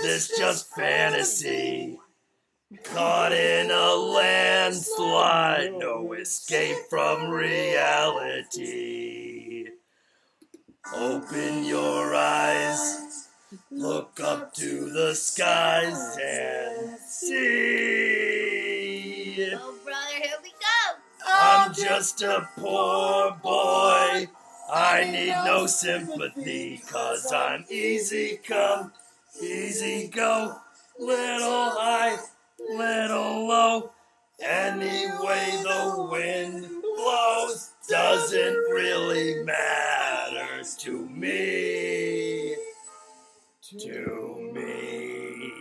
this just fantasy? Caught in a landslide, no escape from reality. Open your eyes, look up to the skies and see. Oh, brother, here we go. I'm just a poor boy. I need no sympathy, 'cause I'm easy come, easy go. Little high, little low. Anyway the wind blows doesn't really matter to me. To me.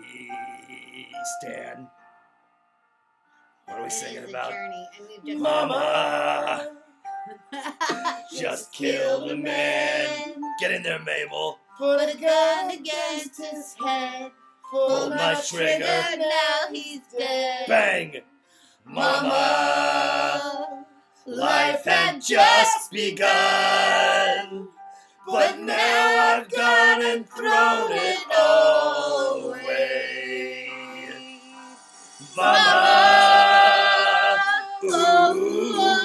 Stan. What are we singing about? Mama, just kill the man. Get in there, Mabel. Put a gun against his head. Pull my trigger. Now he's dead. Bang. Mama, life had just just begun. But now I've gone and thrown it all away. Mama, ooh,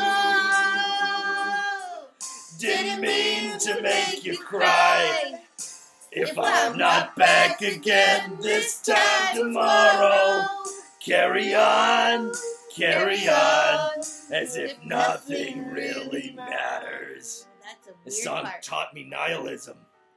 didn't mean to make you cry. If I'm not back again this time tomorrow, carry on, as if nothing really matters. That's a This weird song part. taught me nihilism.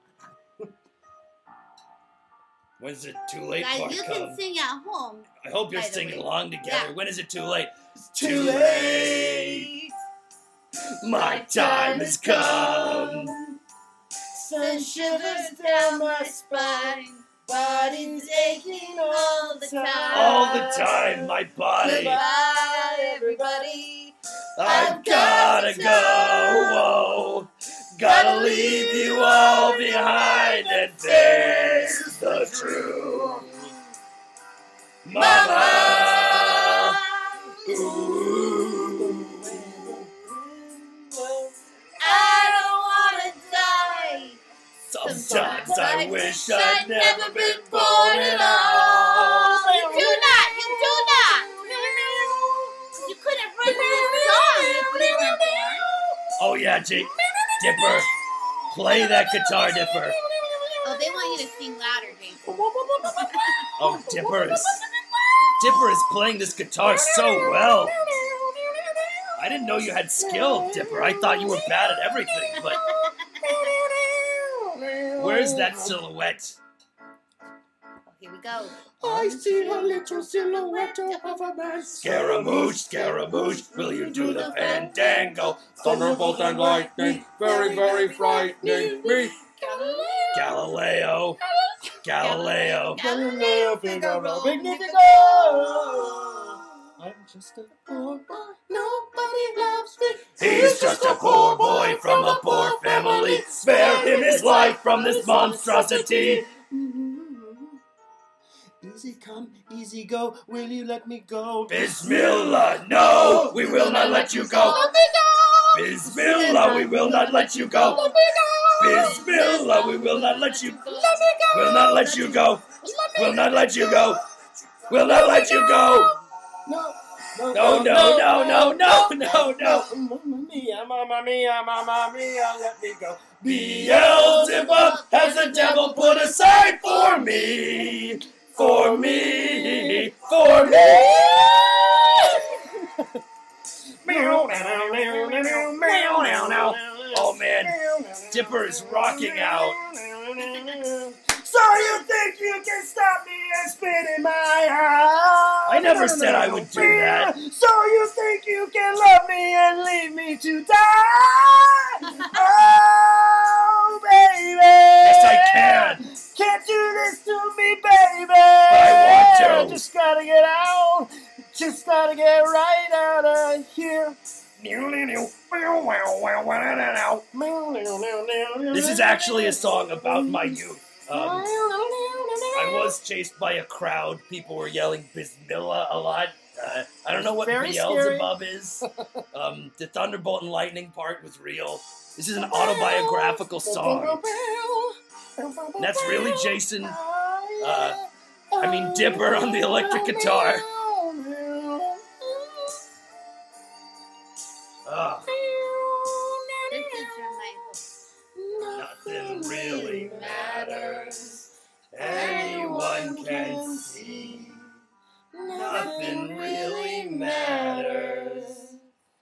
When's it too late Guys, part you come? can sing at home. I hope you're by the singing way. along together. Yeah. When is it too late? It's Too late. My time has come. Send shivers down my spine. Body's aching all the time. All the time, my body. Goodbye, everybody. I've gotta go. Whoa. Gotta leave you all behind and face the truth. Mama, ooh. I don't wanna die. Sometimes I wish I'd never been born at all. You do not. You couldn't run this song if you weren't born. Oh yeah, Jake. Dipper. Play that guitar, Dipper. Oh, they want you to sing louder, Jason. Oh, Dipper is playing this guitar so well. I didn't know you had skill, Dipper. I thought you were bad at everything, but where's that silhouette? Here we go. I see a little silhouette of a man. Scaramouche, Scaramouche, will you do the fandango? Thunderbolt and lightning, very, very frightening me. Galileo, Galileo. Galileo Figaro, Magnifico. I'm just a poor boy, nobody loves me. He's just a poor boy from a poor family. Spare him his life from this monstrosity. Easy come, easy go, will you let me go? Bismillah, no, we will not let you go. Bismillah, we will not let you go. Bismillah, we will not let you. Will not let you go. Will not let you go. Will not let you go. No, No, no. Mamma mia, let me go. Beelzebub has the devil put aside for me. For me. For me. Oh man, Dipper is rocking out. So you think you can stop me and spit in my eye? I never said I would do that. So you think you can love me and leave me to die? Oh, baby. Yes, I can. Can't do this to me, baby. I want to. Just gotta get out. Just gotta get right out of here. This is actually a song about my youth. I was chased by a crowd. People were yelling Bismillah a lot. I don't know what Very Beelzebub is. The Thunderbolt and Lightning part was real. This is an autobiographical song. And that's really Jason I mean Dipper on the electric guitar. Ah, This is from my nothing really matters. Anyone can see. Nothing really matters.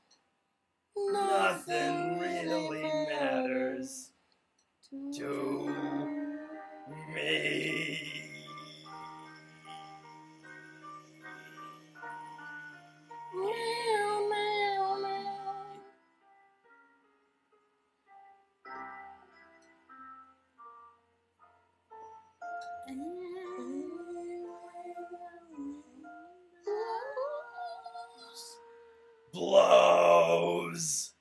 Nothing really matters to me. Blows.